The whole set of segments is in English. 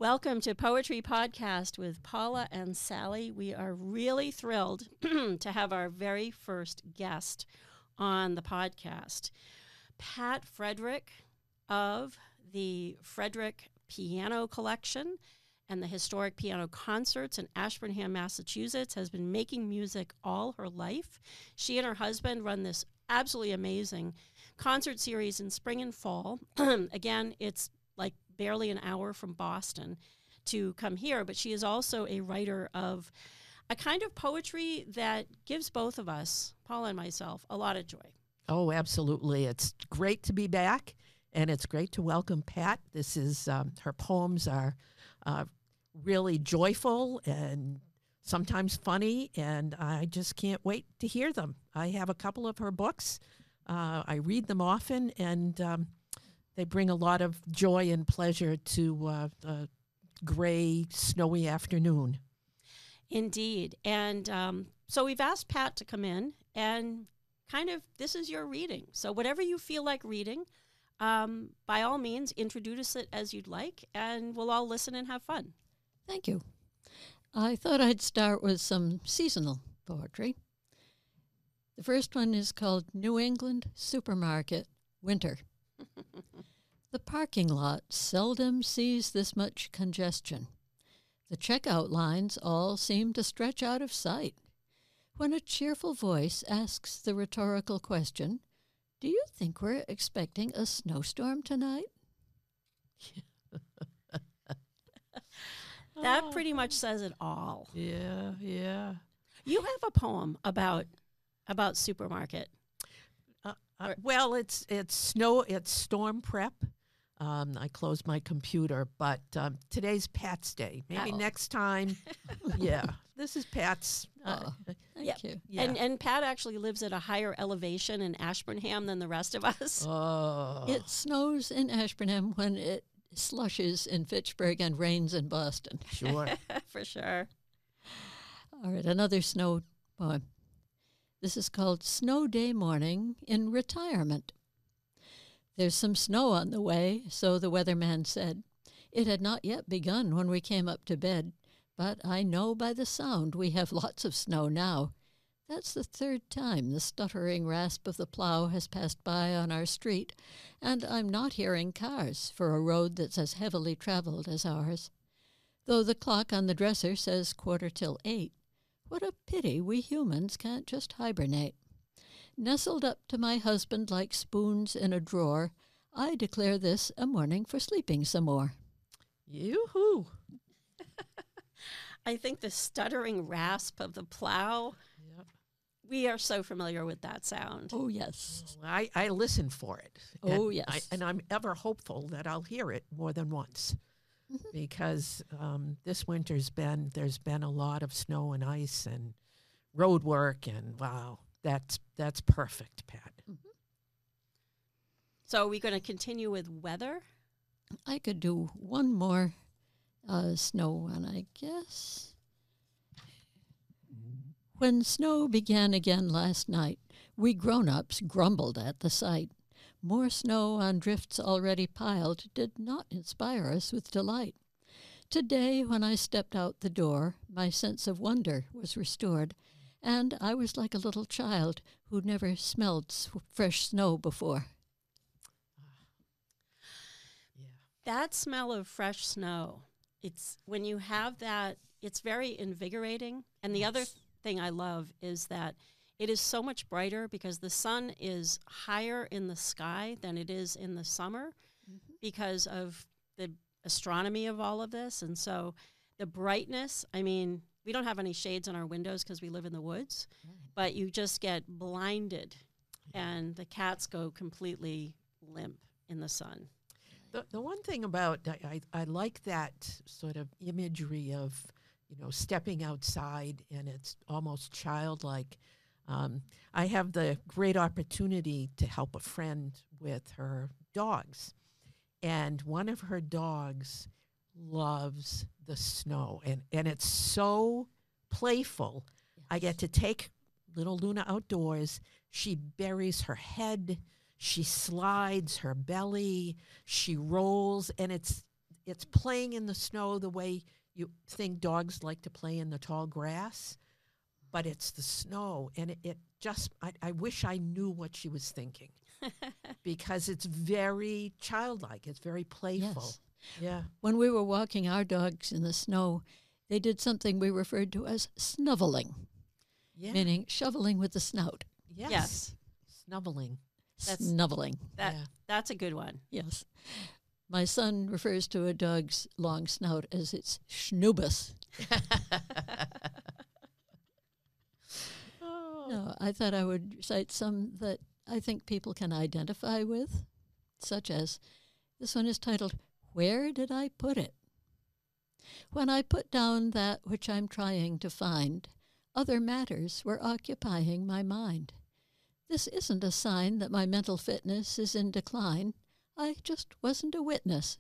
Welcome to Poetry Podcast with Paula and Sally. We are really thrilled to have our very first guest on the podcast, Pat Frederick of the Frederick Piano Collection and the Historic Piano Concerts in Ashburnham, Massachusetts, has been making music all her life. She and her husband run this absolutely amazing concert series in spring and fall. Again, it's like barely an hour from Boston to come here, but she is also a writer of a kind of poetry that gives both of us, Paula and myself, a lot of joy. Oh, absolutely. It's great to be back, and it's great to welcome Pat. This is, her poems are really joyful and sometimes funny, and I just can't wait to hear them. I have a couple of her books. I read them often, and they bring a lot of joy and pleasure to a gray, snowy afternoon. Indeed. And so we've asked Pat to come in and kind of, this is your reading. So whatever you feel like reading, by all means, introduce it as you'd like, and we'll all listen and have fun. Thank you. I thought I'd start with some seasonal poetry. The first one is called New England Supermarket Winter. The parking lot seldom sees this much congestion. The checkout lines all seem to stretch out of sight. When a cheerful voice asks the rhetorical question, "Do you think we're expecting a snowstorm tonight?" That pretty much says it all. Yeah. You have a poem about supermarket. Well, it's storm prep. I closed my computer, but today's Pat's Day. Maybe next time. Yeah, this is Pat's. Thank you. Yeah. And Pat actually lives at a higher elevation in Ashburnham than the rest of us. Oh. It snows in Ashburnham when it slushes in Fitchburg and rains in Boston. Sure. For sure. All right, another snow poem. This is called Snow Day Morning in Retirement. There's some snow on the way, so the weatherman said. It had not yet begun when we came up to bed, but I know by the sound we have lots of snow now. That's the third time the stuttering rasp of the plow has passed by on our street, and I'm not hearing cars for a road that's as heavily traveled as ours. Though the clock on the dresser says 8:15. What a pity we humans can't just hibernate. Nestled up to my husband like spoons in a drawer, I declare this a morning for sleeping some more. Yoo-hoo. I think the stuttering rasp of the plow, Yep. we are so familiar with that sound. Oh, yes. I listen for it. Oh, And yes. and I'm ever hopeful that I'll hear it more than once. Because this winter's there's been a lot of snow and ice and road work, and wow, that's perfect, Pat. So are we going to continue with weather? I could do one more snow one, I guess. When snow began again last night, we grown-ups grumbled at the sight. More snow on drifts already piled did not inspire us with delight. Today, when I stepped out the door, my sense of wonder was restored, and I was like a little child who never smelled fresh snow before. Yeah. That smell of fresh snow, it's when you have that, it's very invigorating. And the other thing I love is that it is so much brighter because the sun is higher in the sky than it is in the summer because of the astronomy of all of this. And so the brightness, I mean, we don't have any shades on our windows because we live in the woods, but you just get blinded and the cats go completely limp in the sun. The one thing about, I like that sort of imagery of, stepping outside, and it's almost childlike. I have the great opportunity to help a friend with her dogs. And one of her dogs loves the snow. And it's so playful. Yes. I get to take little Luna outdoors. She buries her head. She slides her belly. She rolls. And it's playing in the snow the way you think dogs like to play in the tall grass, but it's the snow. And it just, I wish I knew what she was thinking because it's very childlike. It's very playful. Yes. Yeah. When we were walking our dogs in the snow, they did something we referred to as snuffling, Yeah. meaning shoveling with the snout. Yes. Yes. Snubbling. That's- Snuffling, That's a good one. yes. My son refers to a dog's long snout as its schnoobus. Oh. No, I thought I would cite some that I think people can identify with, such as this one is titled, Where Did I Put It? When I put down that which I'm trying to find, other matters were occupying my mind. This isn't a sign that my mental fitness is in decline. I just wasn't a witness.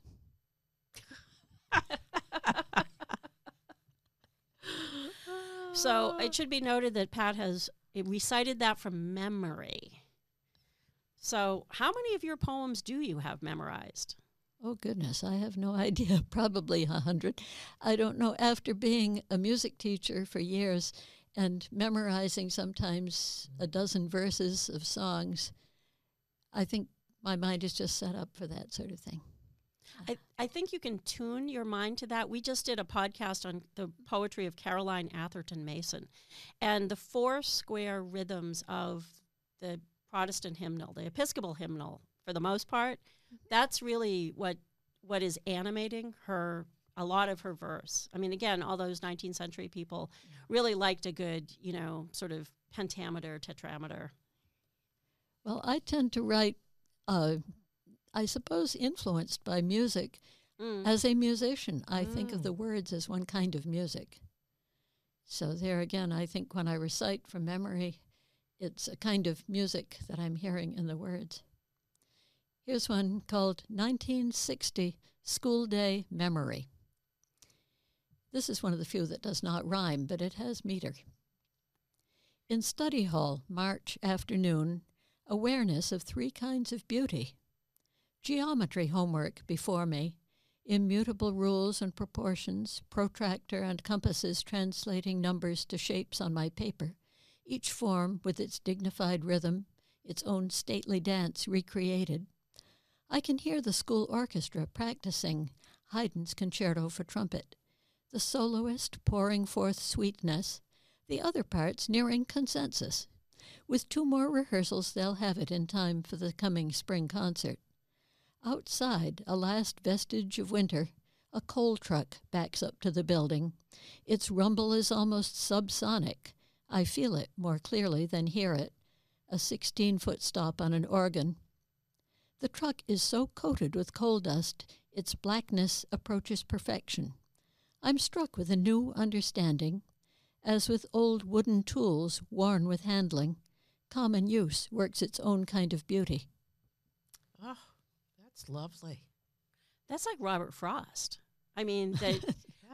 So it should be noted that Pat has recited that from memory. So how many of your poems do you have memorized? Oh, goodness, I have no idea. Probably 100. I don't know. After being a music teacher for years and memorizing sometimes a dozen verses of songs, I think my mind is just set up for that sort of thing. I think you can tune your mind to that. We just did a podcast on the poetry of Caroline Atherton Mason, and the 4 square rhythms of the Protestant hymnal, the Episcopal hymnal, for the most part, that's really what is animating her, a lot of her verse. I mean, again, all those 19th century people really liked a good, sort of pentameter, tetrameter. Well, I tend to write, I suppose, influenced by music. As a musician, I think of the words as one kind of music. So there again, I think when I recite from memory, it's a kind of music that I'm hearing in the words. Here's one called 1960 School Day Memory. This is one of the few that does not rhyme, but it has meter. In study hall, March afternoon, awareness of 3 kinds of beauty. Geometry homework before me, immutable rules and proportions, protractor and compasses translating numbers to shapes on my paper, each form with its dignified rhythm, its own stately dance recreated. I can hear the school orchestra practicing Haydn's Concerto for Trumpet, the soloist pouring forth sweetness, the other parts nearing consensus. With 2 more rehearsals, they'll have it in time for the coming spring concert. Outside, a last vestige of winter, a coal truck backs up to the building. Its rumble is almost subsonic. I feel it more clearly than hear it. A 16-foot stop on an organ. The truck is so coated with coal dust, its blackness approaches perfection. I'm struck with a new understanding. As with old wooden tools worn with handling, common use works its own kind of beauty. Oh, that's lovely. That's like Robert Frost. I mean, That's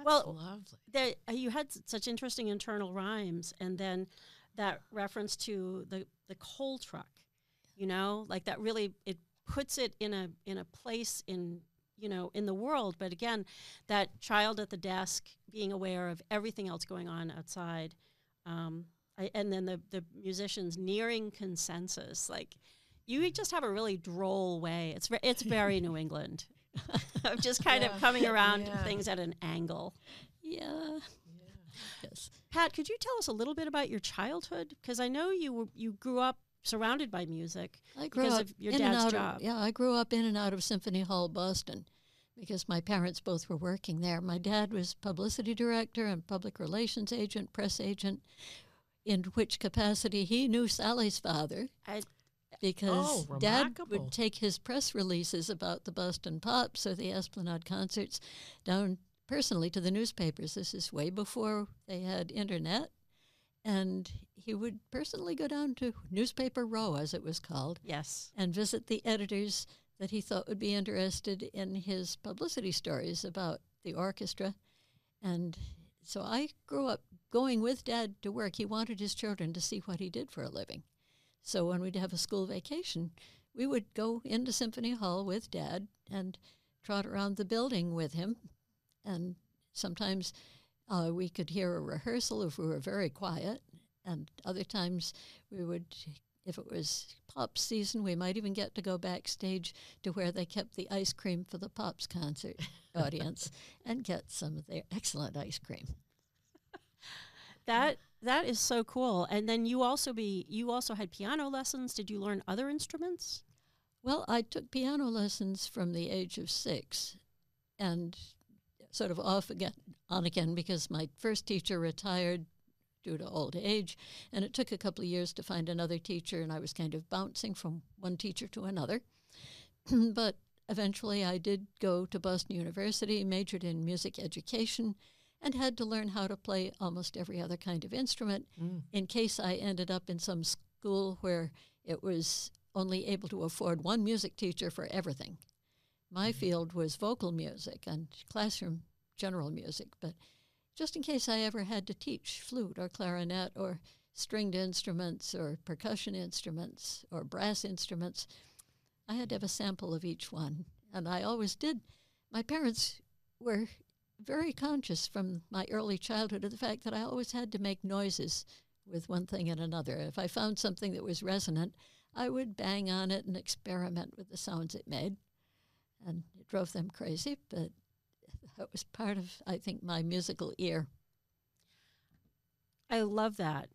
lovely. you had such interesting internal rhymes, and then that reference to the coal truck, like that really, it puts it in a place in the world. But again, that child at the desk being aware of everything else going on outside, and then the musicians nearing consensus. Like, you just have a really droll way. It's very New England. of just kind of coming around to things at an angle. Yeah. Yes. Pat, could you tell us a little bit about your childhood? Because I know you grew up surrounded by music because of your dad's job. I grew up in and out of Symphony Hall, Boston, because my parents both were working there. My dad was publicity director and public relations agent, press agent, in which capacity he knew Sally's father. Because Dad would take his press releases about the Boston Pops or the Esplanade concerts down personally to the newspapers. This is way before they had internet. And he would personally go down to Newspaper Row, as it was called. Yes. And visit the editors that he thought would be interested in his publicity stories about the orchestra. And so I grew up going with Dad to work. He wanted his children to see what he did for a living. So when we'd have a school vacation, we would go into Symphony Hall with Dad and trot around the building with him. And sometimes we could hear a rehearsal if we were very quiet. And other times we would, if it was Pops season, we might even get to go backstage to where they kept the ice cream for the Pops concert audience and get some of their excellent ice cream. That is so cool. And then you also had piano lessons. Did you learn other instruments? Well, I took piano lessons from the age of 6 and sort of on again, because my first teacher retired due to old age, and it took a couple of years to find another teacher, and I was kind of bouncing from one teacher to another. But eventually I did go to Boston University, majored in music education, and had to learn how to play almost every other kind of instrument in case I ended up in some school where it was only able to afford one music teacher for everything. My field was vocal music and classroom general music, but just in case I ever had to teach flute or clarinet or stringed instruments or percussion instruments or brass instruments, I had to have a sample of each one. And I always did. My parents were very conscious from my early childhood of the fact that I always had to make noises with one thing and another. If I found something that was resonant, I would bang on it and experiment with the sounds it made. And it drove them crazy, but that was part of, I think, my musical ear. I love that.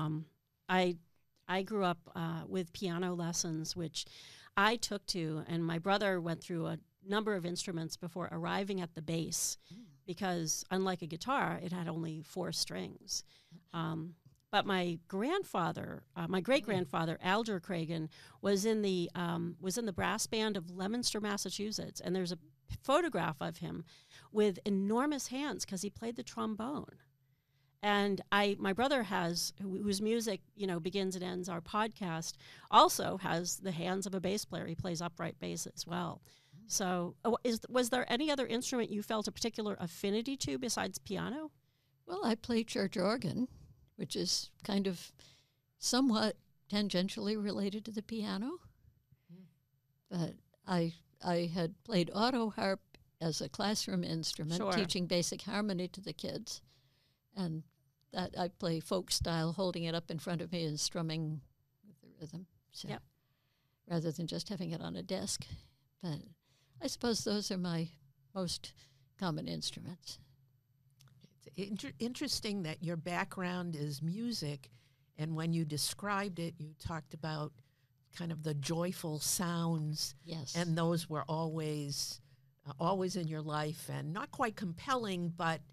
I grew up with piano lessons, which I took to, and my brother went through a number of instruments before arriving at the bass, because unlike a guitar, it had only 4 strings. But my grandfather, my great-grandfather, Alger Cragen, was in the brass band of Leominster, Massachusetts, and there's a photograph of him with enormous hands because he played the trombone. And my brother whose music, begins and ends our podcast, also has the hands of a bass player. He plays upright bass as well. So was there any other instrument you felt a particular affinity to besides piano? Well, I play church organ, which is kind of somewhat tangentially related to the piano. But I had played auto harp as a classroom instrument, teaching basic harmony to the kids. And that I play folk style, holding it up in front of me and strumming with the rhythm. So rather than just having it on a desk. But I suppose those are my most common instruments. It's interesting that your background is music, and when you described it, you talked about kind of the joyful sounds. Yes. And those were always in your life, and not quite compelling, but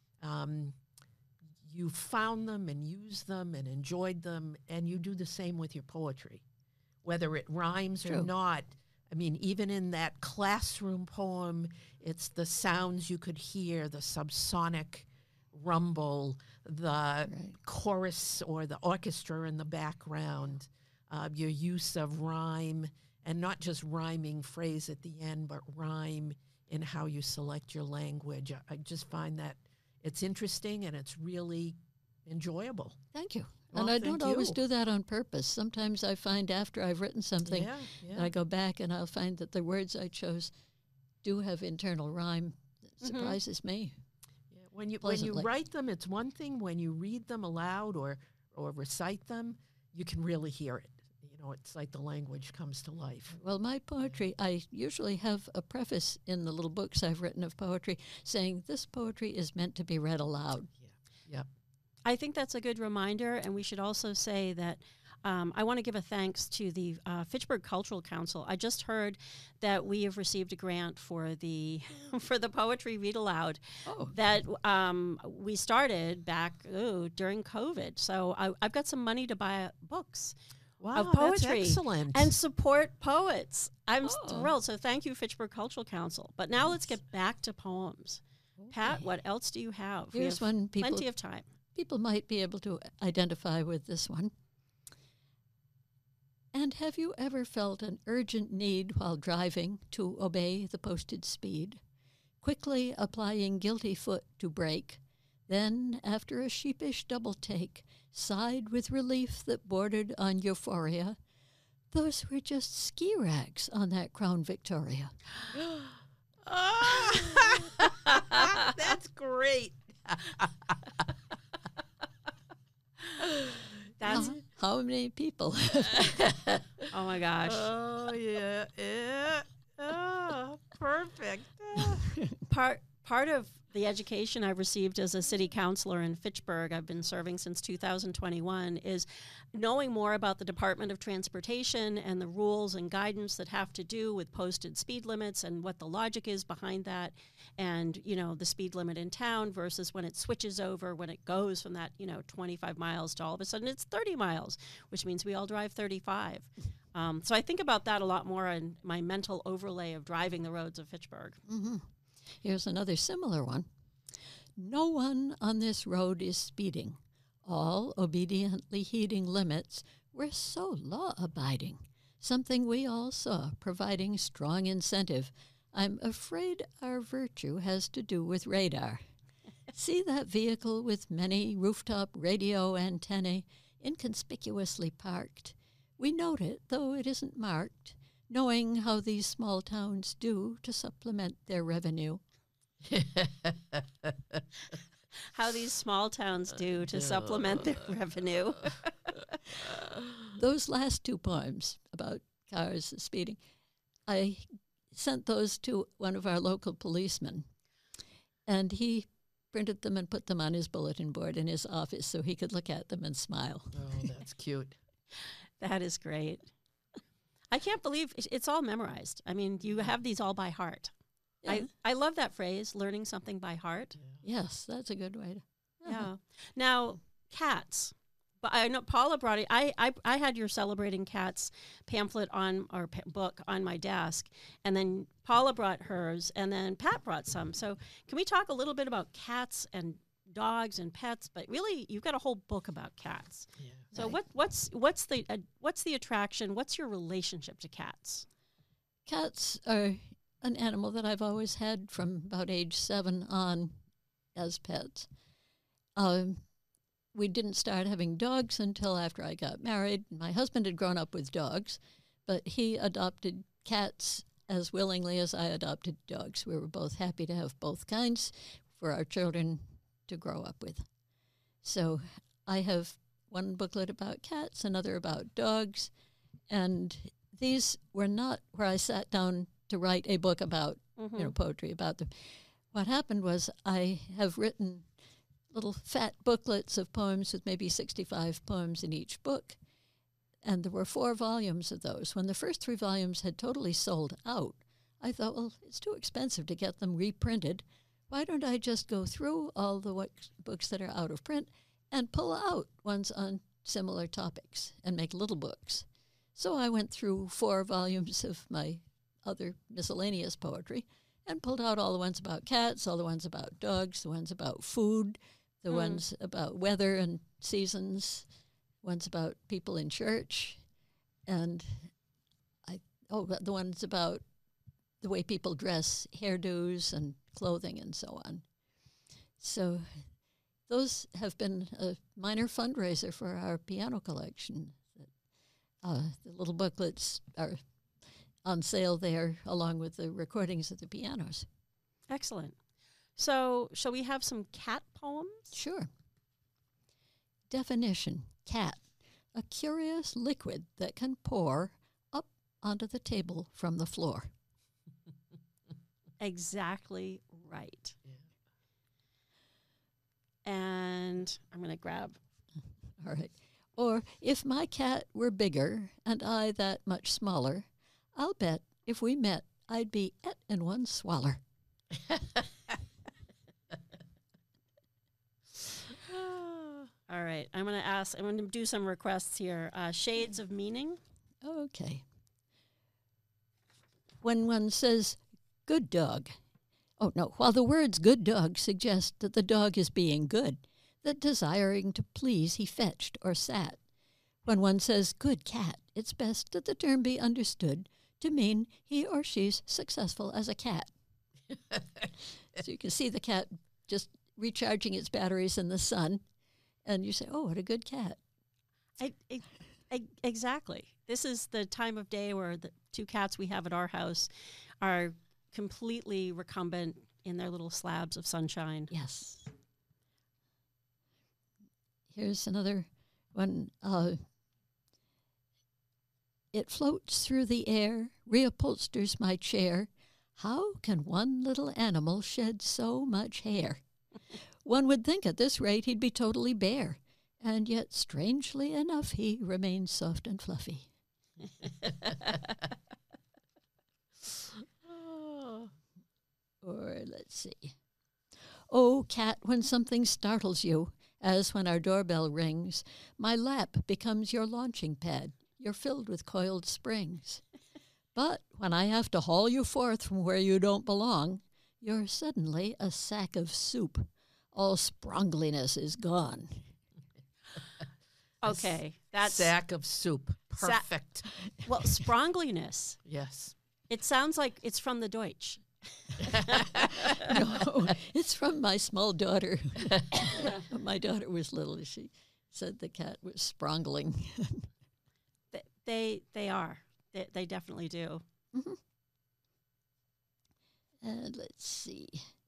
you found them and used them and enjoyed them, and you do the same with your poetry, whether it rhymes or not. I mean, even in that classroom poem, it's the sounds you could hear, the subsonic rumble, the chorus or the orchestra in the background, your use of rhyme, and not just rhyming phrase at the end, but rhyme in how you select your language. I just find that it's interesting and it's really enjoyable. Thank you. Well, and I don't always do that on purpose. Sometimes I find after I've written something, and I go back and I'll find that the words I chose do have internal rhyme that surprises me. Yeah. When you write them, it's one thing. When you read them aloud or recite them, you can really hear it. It's like the language comes to life. Well, my poetry, I usually have a preface in the little books I've written of poetry saying this poetry is meant to be read aloud. Yeah. Yep. I think that's a good reminder, and we should also say that I want to give a thanks to the Fitchburg Cultural Council. I just heard that we have received a grant for the Poetry Read Aloud that we started back during COVID. So I've got some money to buy books. Wow, of poetry that's excellent. and support poets. I'm thrilled. So thank you, Fitchburg Cultural Council. But now let's get back to poems. Okay. Pat, what else do you have? Here's one. Plenty of time. People might be able to identify with this one. And have you ever felt an urgent need while driving to obey the posted speed, quickly applying guilty foot to brake, then, after a sheepish double take, sighed with relief that bordered on euphoria? Those were just ski rags on that Crown Victoria. That's great. That's How many people? oh my gosh. Oh, yeah. Oh, perfect. Part of the education I've received as a city councilor in Fitchburg, I've been serving since 2021, is knowing more about the Department of Transportation and the rules and guidance that have to do with posted speed limits and what the logic is behind that, and the speed limit in town versus when it switches over, when it goes from that 25 miles to all of a sudden it's 30 miles, which means we all drive 35. So I think about that a lot more in my mental overlay of driving the roads of Fitchburg. Mm-hmm. Here's another similar one. No one on this road is speeding. All obediently heeding limits. We're so law-abiding. Something we all saw, providing strong incentive. I'm afraid our virtue has to do with radar. See that vehicle with many rooftop radio antennae inconspicuously parked? We note it, though it isn't marked, knowing how these small towns do to supplement their revenue. How these small towns do to supplement their revenue. Those last two poems about cars and speeding, I sent those to one of our local policemen, and he printed them and put them on his bulletin board in his office so he could look at them and smile. Oh, that's cute. That is great. I can't believe it's all memorized. I mean, you have these all by heart. Yeah. I love that phrase, learning something by heart. Yes, that's a good way to. Yeah. Now, cats. But I know Paula brought it. I had your Celebrating Cats pamphlet book on my desk, and then Paula brought hers, and then Pat brought some. So can we talk a little bit about cats and dogs and pets? But really, you've got a whole book about cats. Yeah. So Right. what's the attraction? What's your relationship to cats? Cats are an animal that I've always had from about age 7 on as pets. We didn't start having dogs until after I got married. My husband had grown up with dogs, but he adopted cats as willingly as I adopted dogs. We were both happy to have both kinds for our children to grow up with. So I have one booklet about cats, another about dogs, and these were not where I sat down to write a book about, poetry about them. What happened was I have written little fat booklets of poems with maybe 65 poems in each book, and there were 4 volumes of those. When the first 3 volumes had totally sold out, I thought, well, it's too expensive to get them reprinted. Why don't I just go through all the books that are out of print and pull out ones on similar topics and make little books? So I went through 4 volumes of my other miscellaneous poetry and pulled out all the ones about cats, all the ones about dogs, the ones about food, the ones about weather and seasons, ones about people in church, and the ones about the way people dress, hairdos and clothing and so on. So those have been a minor fundraiser for our piano collection. The little booklets are on sale there along with the recordings of the pianos. Excellent. So shall we have some cat poems? Sure. Definition: cat, a curious liquid that can pour up onto the table from the floor. Exactly right. Yeah. And I'm going to grab. All right. Or, if my cat were bigger and I that much smaller, I'll bet if we met I'd be et in one swaller. All right. I'm going to do some requests here. Shades of meaning. Okay. When one says, good dog. Oh, no. While the words good dog suggest that the dog is being good, that desiring to please he fetched or sat. When one says good cat, it's best that the term be understood to mean he or she's successful as a cat. So you can see the cat just recharging its batteries in the sun, and you say, oh, what a good cat. Exactly. This is the time of day where the 2 cats we have at our house are completely recumbent in their little slabs of sunshine. Yes. Here's another one. It floats through the air, reupholsters my chair. How can one little animal shed so much hair? One would think at this rate he'd be totally bare, and yet, strangely enough, he remains soft and fluffy. Or let's see. Oh, cat, when something startles you, as when our doorbell rings, my lap becomes your launching pad. You're filled with coiled springs. But when I have to haul you forth from where you don't belong, you're suddenly a sack of soup. All sprongliness is gone. Okay, that's sack of soup. Perfect. Well, sprongliness. Yes. It sounds like it's from the Deutsch. No, it's from my small daughter. When my daughter was little, she said the cat was sprongling. They are. They definitely do. Mm-hmm. And let's see.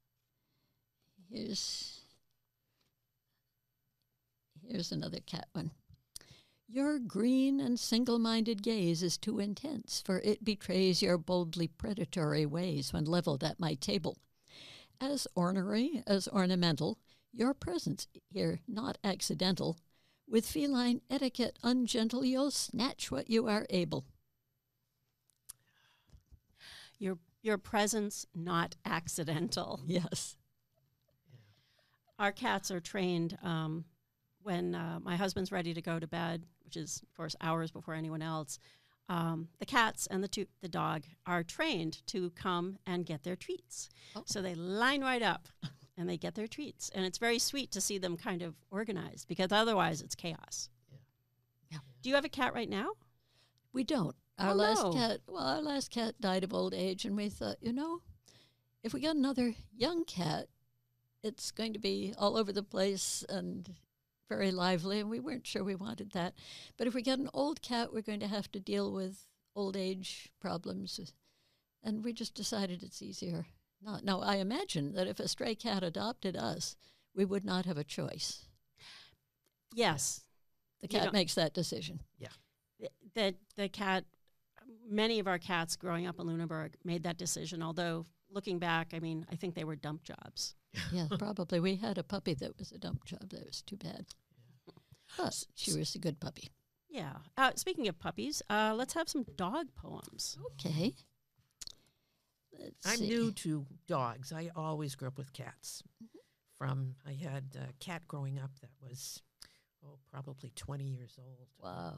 Here's another cat one. Your green and single-minded gaze is too intense, for it betrays your boldly predatory ways when leveled at my table. As ornery as ornamental, your presence here not accidental. With feline etiquette ungentle, you'll snatch what you are able. Your presence not accidental. Yes. Our cats are trained when my husband's ready to go to bed, which is, of course, hours before anyone else. The cats and the dog are trained to come and get their treats. Oh. So they line right up and they get their treats. And it's very sweet to see them kind of organized, because otherwise it's chaos. Yeah. Do you have a cat right now? We don't. Our last cat died of old age, and we thought, if we got another young cat, it's going to be all over the place and very lively, and we weren't sure we wanted that. But if we get an old cat, we're going to have to deal with old age problems, and we just decided it's easier not. Now, I imagine that if a stray cat adopted us, we would not have a choice. Yes. The cat makes that decision. Yeah. The cat, many of our cats growing up in Lunenburg made that decision, although looking back, I think they were dump jobs. Yeah, probably. We had a puppy that was a dump job. That was too bad. But she was a good puppy. Yeah. Speaking of puppies, let's have some dog poems. Okay. I'm new to dogs. I always grew up with cats. Mm-hmm. I had a cat growing up that was, probably 20 years old. Wow.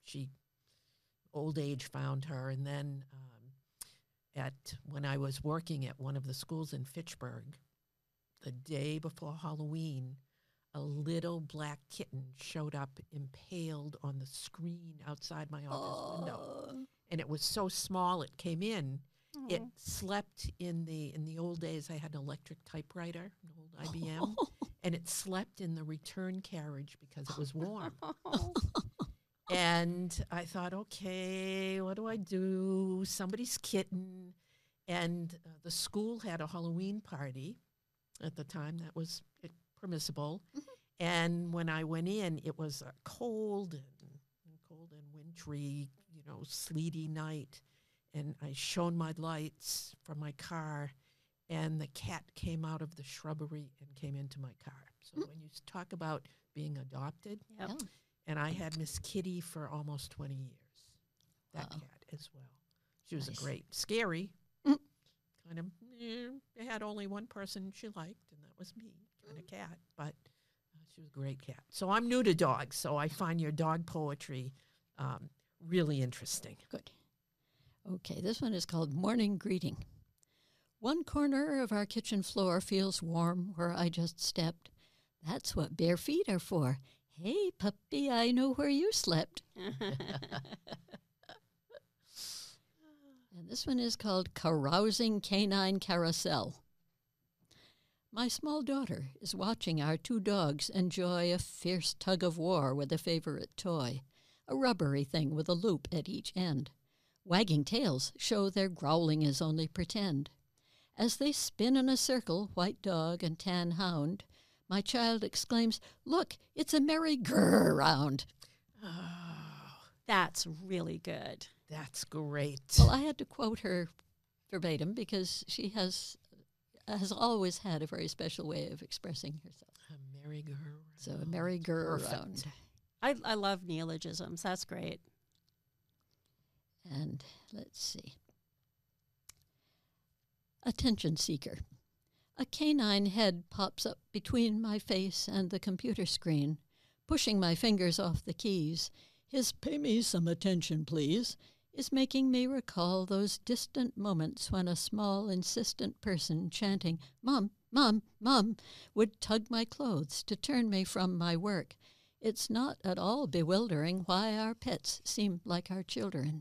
Old age found her, and then when I was working at one of the schools in Fitchburg, the day before Halloween, a little black kitten showed up impaled on the screen outside my office window. And it was so small it came in. Aww. It slept in the old days. I had an electric typewriter, an old IBM, and it slept in the return carriage because it was warm. And I thought, okay, what do I do? Somebody's kitten. And the school had a Halloween party at the time that was permissible. Mm-hmm. And when I went in, it was a cold and wintry, sleety night. And I shone my lights from my car, and the cat came out of the shrubbery and came into my car. So when you talk about being adopted, yep. And I had Miss Kitty for almost 20 years, that cat as well. She was scary, kind of, they had only one person she liked, and that was me, kind of cat, but she was a great cat. So I'm new to dogs, so I find your dog poetry really interesting. Good. Okay, this one is called Morning Greeting. One corner of our kitchen floor feels warm where I just stepped. That's what bare feet are for. Hey, puppy, I know where you slept. And this one is called Carousing Canine Carousel. My small daughter is watching our two dogs enjoy a fierce tug of war with a favorite toy, a rubbery thing with a loop at each end. Wagging tails show their growling is only pretend. As they spin in a circle, white dog and tan hound, my child exclaims, "Look, it's a merry-go-round." Oh, That's really good. that's great. Well, I had to quote her verbatim because she has always had a very special way of expressing herself. A merry-go-round. So a merry-go-round. Perfect. I love neologisms. That's great. And let's see. Attention seeker. A canine head pops up between my face and the computer screen, pushing my fingers off the keys. His "pay me some attention, please," is making me recall those distant moments when a small, insistent person chanting, "Mom, Mom, Mom," would tug my clothes to turn me from my work. It's not at all bewildering why our pets seem like our children.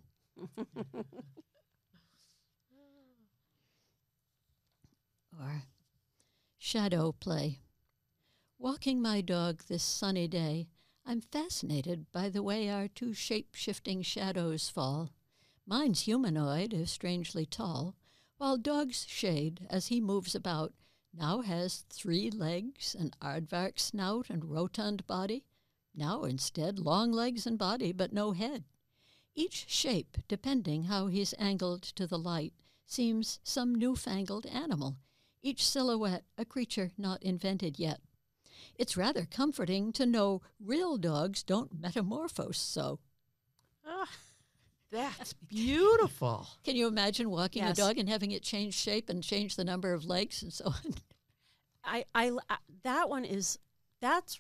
Or shadow play. Walking my dog this sunny day, I'm fascinated by the way our two shape-shifting shadows fall. Mine's humanoid, if strangely tall, while dog's shade, as he moves about, now has 3 legs, an aardvark snout and rotund body, now instead long legs and body but no head. Each shape, depending how he's angled to the light, seems some newfangled animal, each silhouette a creature not invented yet. It's rather comforting to know real dogs don't metamorphose so. Ah, that's beautiful. Can you imagine walking Yes. a dog and having it change shape and change the number of legs and so on? That one is, that's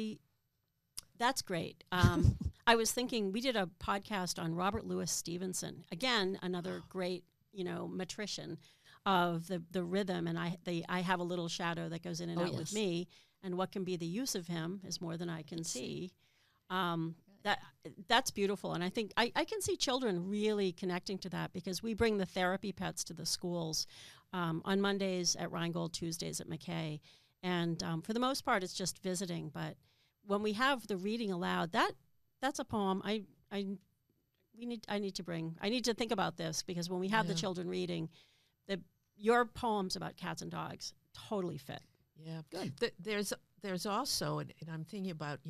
great. I was thinking, we did a podcast on Robert Louis Stevenson. Again, another great, metrician of the rhythm. And I have a little shadow that goes in and out with me. And what can be the use of him is more than I can see. That's beautiful. And I think I can see children really connecting to that because we bring the therapy pets to the schools on Mondays at Rheingold, Tuesdays at McKay. And for the most part, it's just visiting. But when we have the reading aloud, that's a poem I need to think about this because when we have the children reading, your poems about cats and dogs totally fit. Yeah, good. There's also, and I'm thinking about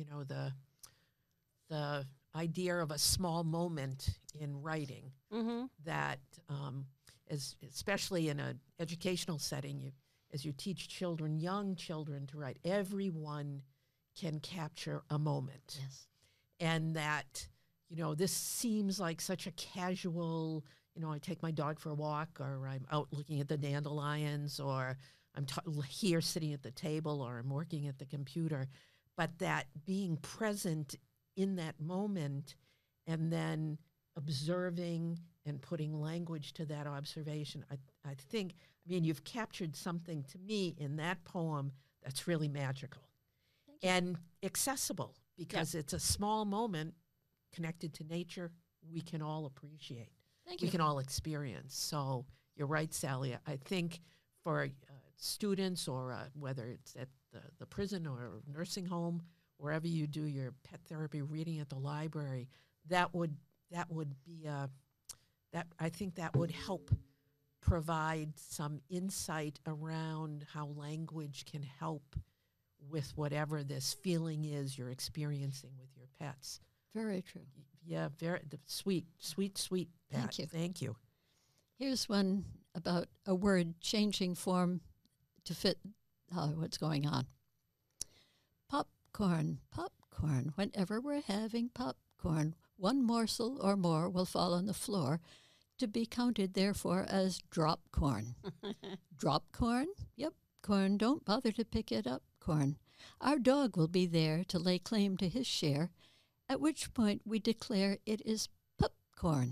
the idea of a small moment in writing that, especially in an educational setting, as you teach children, young children to write, everyone can capture a moment. Yes. And that, this seems like such a casual, I take my dog for a walk, or I'm out looking at the dandelions, or I'm here sitting at the table, or I'm working at the computer. But that being present in that moment and then observing and putting language to that observation, I think, you've captured something to me in that poem that's really magical and accessible because it's a small moment connected to nature we can all appreciate. Thank you. We can all experience. So you're right, Sally. I think for students or whether it's at the prison or nursing home, wherever you do your pet therapy reading at the library, that would be I think that would help provide some insight around how language can help with whatever this feeling is you're experiencing with your pets. Very true. Yeah, very sweet, Pat. Thank you. Thank you. Here's one about a word changing form to fit what's going on. Popcorn, popcorn. Whenever we're having popcorn, one morsel or more will fall on the floor, to be counted, therefore, as drop corn. Drop corn? Yep, corn. Don't bother to pick it up, corn. Our dog will be there to lay claim to his share, at which point we declare it is popcorn.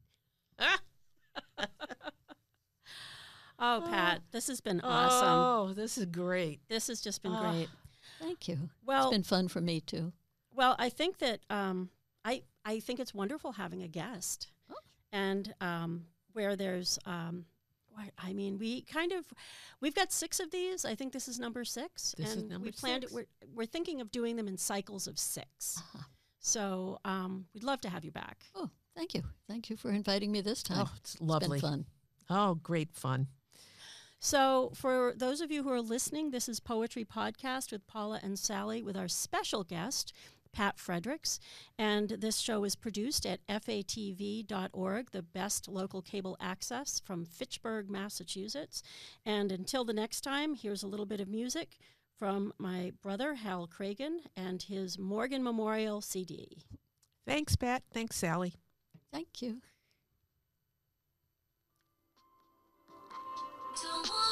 Oh, Pat, this has been awesome. Oh, this is great. This has just been great. Thank you. Well, it's been fun for me, too. Well, I think that I think it's wonderful having a guest. Oh. And where there's, we've got 6 of these. I think this is number 6. This and is number we planned 6. We're thinking of doing them in cycles of 6. Uh-huh. So we'd love to have you back. Oh, thank you. Thank you for inviting me this time. Oh, it's lovely. It's been fun. Oh, great fun. So, for those of you who are listening, this is Poetry Podcast with Paula and Sally with our special guest, Pat Fredericks. And this show is produced at fatv.org, the best local cable access from Fitchburg, Massachusetts. And until the next time, here's a little bit of music from my brother, Hal Cragen, and his Morgan Memorial CD. Thanks, Pat. Thanks, Sally. Thank you. To